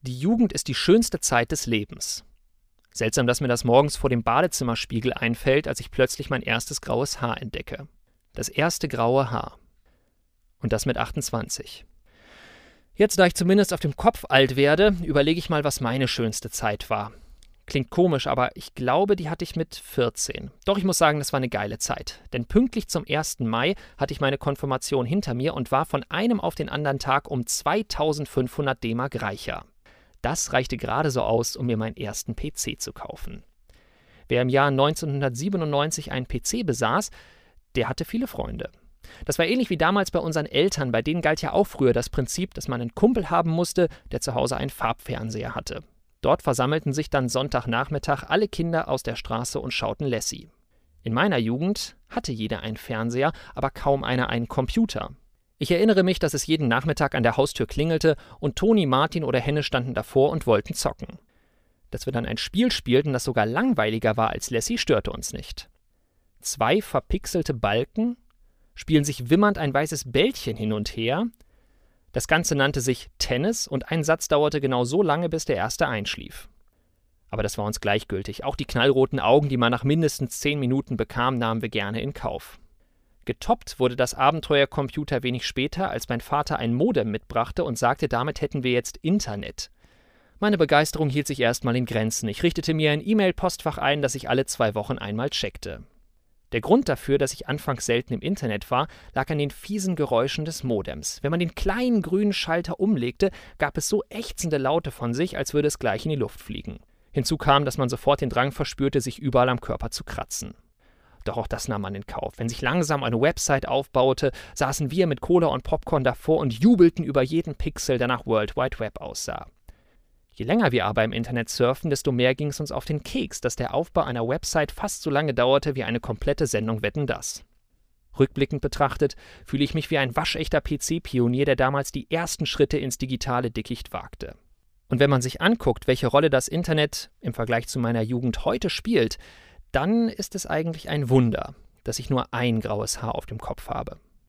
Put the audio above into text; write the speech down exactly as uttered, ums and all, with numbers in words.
Die Jugend ist die schönste Zeit des Lebens. Seltsam, dass mir das morgens vor dem Badezimmerspiegel einfällt, als ich plötzlich mein erstes graues Haar entdecke. Das erste graue Haar. Und das mit achtundzwanzig. Jetzt, da ich zumindest auf dem Kopf alt werde, überlege ich mal, was meine schönste Zeit war. Klingt komisch, aber ich glaube, die hatte ich mit vierzehn. Doch ich muss sagen, das war eine geile Zeit. Denn pünktlich zum ersten Mai hatte ich meine Konfirmation hinter mir und war von einem auf den anderen Tag um zweitausendfünfhundert D-Mark reicher. Das reichte gerade so aus, um mir meinen ersten P C zu kaufen. Wer im Jahr neunzehnhundertsiebenundneunzig einen P C besaß, der hatte viele Freunde. Das war ähnlich wie damals bei unseren Eltern, bei denen galt ja auch früher das Prinzip, dass man einen Kumpel haben musste, der zu Hause einen Farbfernseher hatte. Dort versammelten sich dann Sonntagnachmittag alle Kinder aus der Straße und schauten Lassie. In meiner Jugend hatte jeder einen Fernseher, aber kaum einer einen Computer. Ich erinnere mich, dass es jeden Nachmittag an der Haustür klingelte und Toni, Martin oder Henne standen davor und wollten zocken. Dass wir dann ein Spiel spielten, das sogar langweiliger war als Lassie, störte uns nicht. Zwei verpixelte Balken spielen sich wimmernd ein weißes Bällchen hin und her. Das Ganze nannte sich Tennis und ein Satz dauerte genau so lange, bis der erste einschlief. Aber das war uns gleichgültig. Auch die knallroten Augen, die man nach mindestens zehn Minuten bekam, nahmen wir gerne in Kauf. Getoppt wurde das Abenteuercomputer wenig später, als mein Vater ein Modem mitbrachte und sagte, damit hätten wir jetzt Internet. Meine Begeisterung hielt sich erstmal in Grenzen. Ich richtete mir ein E-Mail-Postfach ein, das ich alle zwei Wochen einmal checkte. Der Grund dafür, dass ich anfangs selten im Internet war, lag an den fiesen Geräuschen des Modems. Wenn man den kleinen grünen Schalter umlegte, gab es so ächzende Laute von sich, als würde es gleich in die Luft fliegen. Hinzu kam, dass man sofort den Drang verspürte, sich überall am Körper zu kratzen. Doch auch das nahm man in Kauf. Wenn sich langsam eine Website aufbaute, saßen wir mit Cola und Popcorn davor und jubelten über jeden Pixel, der nach World Wide Web aussah. Je länger wir aber im Internet surfen, desto mehr ging es uns auf den Keks, dass der Aufbau einer Website fast so lange dauerte wie eine komplette Sendung Wetten, dass. Rückblickend betrachtet fühle ich mich wie ein waschechter P C-Pionier, der damals die ersten Schritte ins digitale Dickicht wagte. Und wenn man sich anguckt, welche Rolle das Internet im Vergleich zu meiner Jugend heute spielt, dann ist es eigentlich ein Wunder, dass ich nur ein graues Haar auf dem Kopf habe.